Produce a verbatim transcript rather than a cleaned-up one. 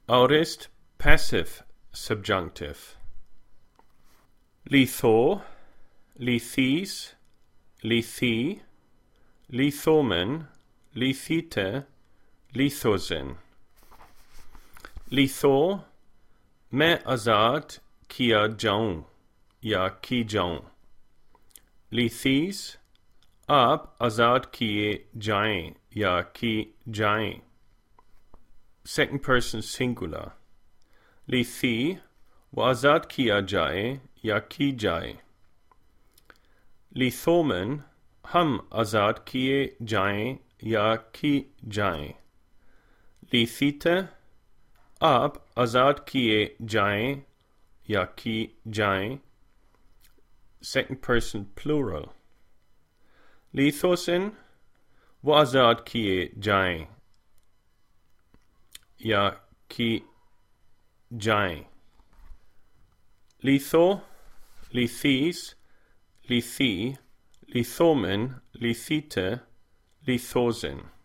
Aorist, passive subjunctive. Litho, lithis, lithi, lithomen, lithite, lithosin. Litho, मैं आज़ाद किया जाऊं या की जाऊं. लिथीस, आप आज़ाद किए जाएं या की जाएं. Second person singular. लिथी, वो आज़ाद किया जाए या की जाए. लिथोमन, हम आज़ाद किए जाएं या की जाएं. लिथीते, आप आज़ाद किए जाएं या की जाएं. Second person plural. लिथोसिन, वो आज़ाद किए जाएं या की जाएं. Litho, lithis, lithi, lithomen, lithite, lithosin.